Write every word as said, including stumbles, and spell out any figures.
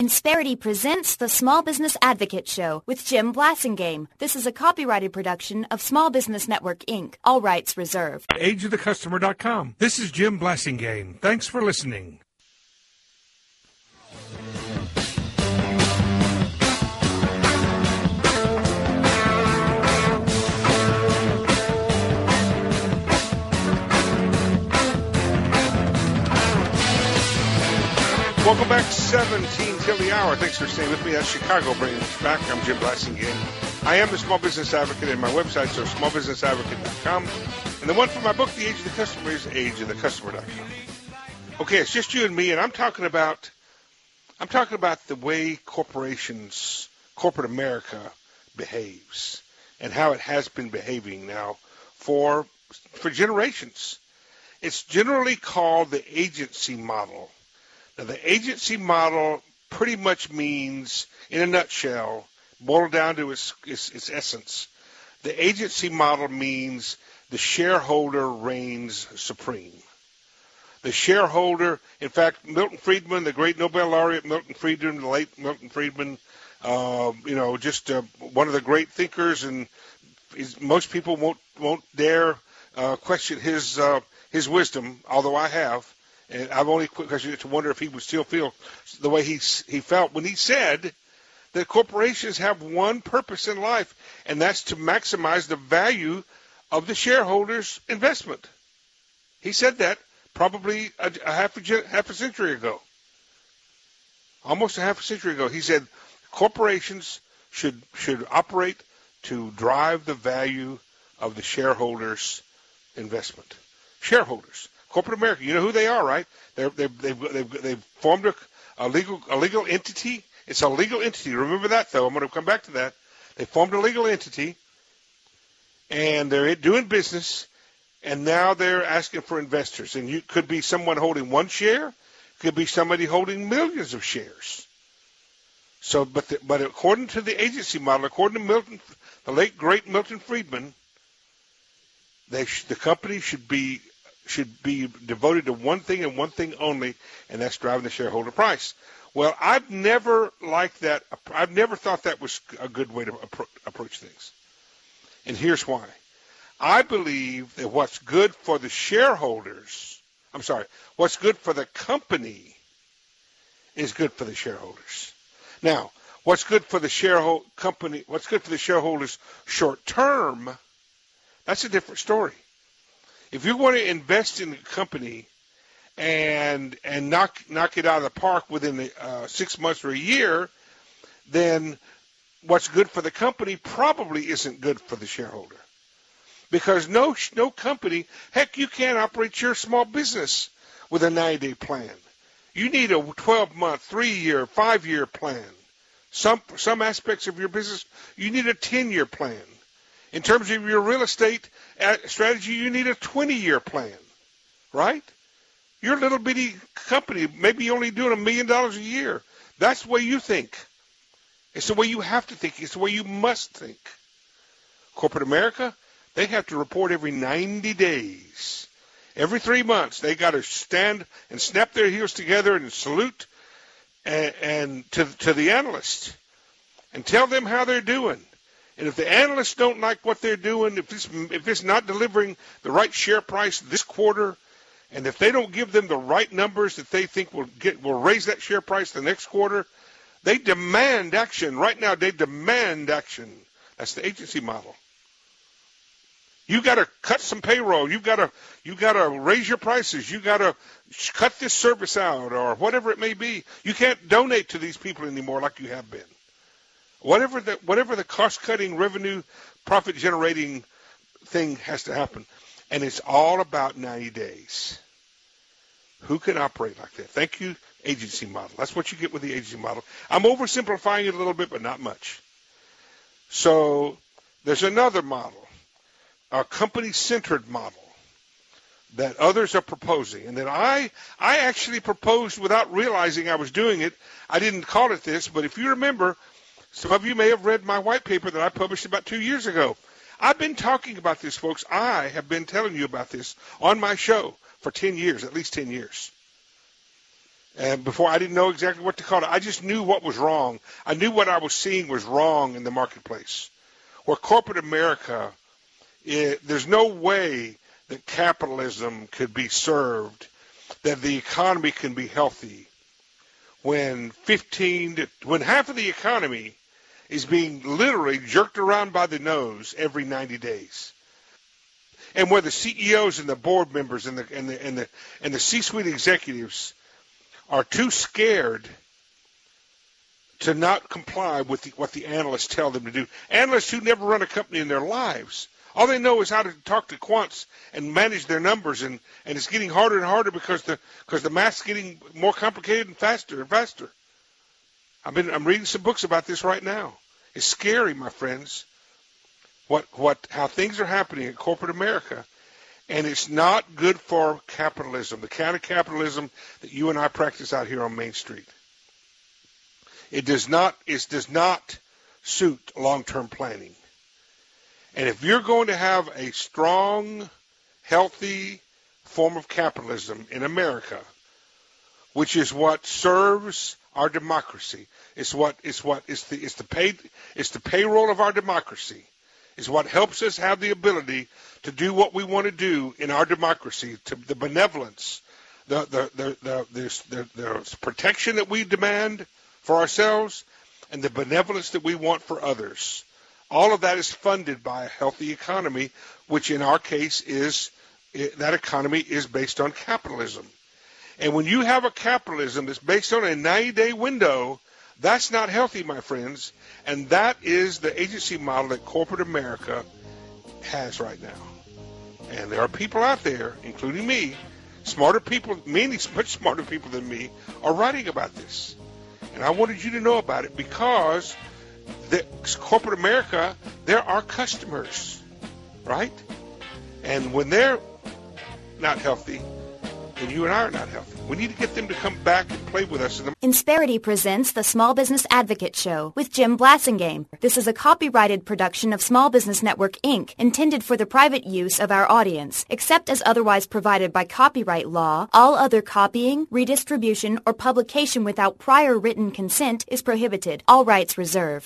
Insperity presents the Small Business Advocate Show with Jim Blasingame. This is a copyrighted production of Small Business Network, Incorporated. All rights reserved. age of the customer dot com. This is Jim Blasingame. Thanks for listening. Welcome back, seventeen till the hour. Thanks for staying with me. That's Chicago bringing us back. I'm Jim Blasingame. I am the Small Business Advocate, and my websites are small business advocate dot com. And the one for my book, The Age of the Customer, is age of the customer dot com. Okay, it's just you and me, and I'm talking about I'm talking about the way corporations, corporate America behaves, and how it has been behaving now for for generations. It's generally called the agency model. Now, the agency model pretty much means, in a nutshell, boiled down to its, its, its essence, the agency model means the shareholder reigns supreme. The shareholder, in fact, Milton Friedman, the great Nobel laureate Milton Friedman, the late Milton Friedman, uh, you know, just uh, one of the great thinkers, and is, most people won't won't dare uh, question his uh, his wisdom, although I have. And I've only questioned it to wonder if he would still feel the way he he felt when he said that corporations have one purpose in life, and that's to maximize the value of the shareholders' investment. He said that probably a, a half a half a century ago, almost a half a century ago. He said corporations should should operate to drive the value of the shareholders' investment. Shareholders. Corporate America, you know who they are, right? They're, they've, they've, they've, they've formed a, a legal a legal entity. It's a legal entity. Remember that, though. I'm going to come back to that. They formed a legal entity, and they're doing business, and now they're asking for investors. And you could be someone holding one share, could be somebody holding millions of shares. So, but the, but according to the agency model, according to Milton, the late great Milton Friedman, they sh- the company should be. should be devoted to one thing and one thing only, and that's driving the shareholder price. Well, I've never liked that. I've never thought that was a good way to appro- approach things. And here's why. I believe that what's good for the shareholders, I'm sorry, what's good for the company is good for the shareholders. Now, what's good for the shareholder company, what's good for the shareholders short term, that's a different story. If you want to invest in a company and and knock knock it out of the park within uh, six months or a year, then what's good for the company probably isn't good for the shareholder, because no no company, heck, you can't operate your small business with a ninety-day plan. You need a twelve-month, three-year, five-year plan. Some some aspects of your business, you need a ten-year plan. In terms of your real estate strategy, you need a twenty-year plan, right? You're a little bitty company, maybe only doing a million dollars a year. That's the way you think. It's the way you have to think. It's the way you must think. Corporate America, they have to report every ninety days. Every three months, they got to stand and snap their heels together and salute and, and to, to the analysts and tell them how they're doing. And if the analysts don't like what they're doing, if it's, if it's not delivering the right share price this quarter, and if they don't give them the right numbers that they think will get will raise that share price the next quarter, they demand action. Right now, they demand action. That's the agency model. You got to cut some payroll. You got to you got to raise your prices. You got to cut this service out, or whatever it may be. You can't donate to these people anymore like you have been. Whatever the whatever the cost-cutting, revenue, profit-generating thing has to happen. And it's all about ninety days. Who can operate like that? Thank you, agency model. That's what you get with the agency model. I'm oversimplifying it a little bit, but not much. So there's another model, a company-centered model that others are proposing. And that I, I actually proposed without realizing I was doing it. I didn't call it this, but if you remember, some of you may have read my white paper that I published about two years ago. I've been talking about this, folks. I have been telling you about this on my show for ten years, at least ten years. And before, I didn't know exactly what to call it. I just knew what was wrong. I knew what I was seeing was wrong in the marketplace. Where corporate America, it, there's no way that capitalism could be served, that the economy can be healthy, when fifteen to, when half of the economy is being literally jerked around by the nose every ninety days. And where the C E Os and the board members and the and the and the and the C-suite executives are too scared to not comply with the, what the analysts tell them to do. Analysts who never run a company in their lives. All they know is how to talk to quants and manage their numbers, and, and it's getting harder and harder because the because the math's getting more complicated and faster and faster. I've been I'm reading some books about this right now. It's scary, my friends. What what how things are happening in corporate America, and it's not good for capitalism, the kind of capitalism that you and I practice out here on Main Street. It does not it does not suit long-term planning. And if you're going to have a strong, healthy form of capitalism in America, which is what serves our democracy, it's what it's what it's the it's the pay it's the payroll of our democracy. Is what helps us have the ability to do what we want to do in our democracy, to the benevolence, the the the the, the, the, the protection that we demand for ourselves, and the benevolence that we want for others. All of that is funded by a healthy economy, which in our case is, that economy is based on capitalism. And when you have a capitalism that's based on a ninety-day window, that's not healthy, my friends. And that is the agency model that corporate America has right now. And there are people out there, including me, smarter people, many much smarter people than me, are writing about this. And I wanted you to know about it because the corporate America, they're our customers, right? And when they're not healthy, then you and I are not healthy. We need to get them to come back and play with us. In the- Insperity presents the Small Business Advocate Show with Jim Blassingame. This is a copyrighted production of Small Business Network, Incorporated, intended for the private use of our audience. Except as otherwise provided by copyright law, all other copying, redistribution, or publication without prior written consent is prohibited. All rights reserved.